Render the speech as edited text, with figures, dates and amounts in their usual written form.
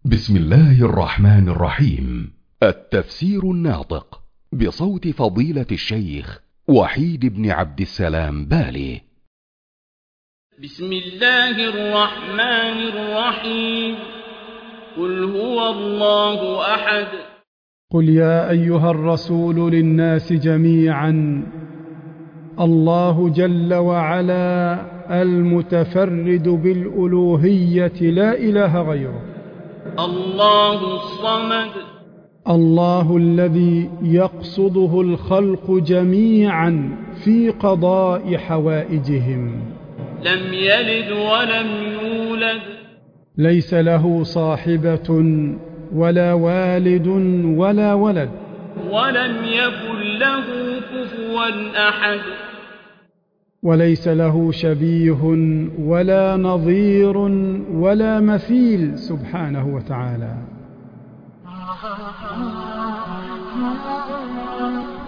بسم الله الرحمن الرحيم. التفسير الناطق بصوت فضيلة الشيخ وحيد بن عبد السلام بالي. بسم الله الرحمن الرحيم. قل هو الله أحد. قل يا أيها الرسول للناس جميعا، الله جل وعلا المتفرد بالألوهية لا إله غيره، الله الصمد، الله الذي يقصده الخلق جميعا في قضاء حوائجهم، لم يلد ولم يولد، ليس له صاحبة ولا والد ولا ولد، ولم يكن له كفوا أحد، وليس له شبيه ولا نظير ولا مثيل سبحانه وتعالى.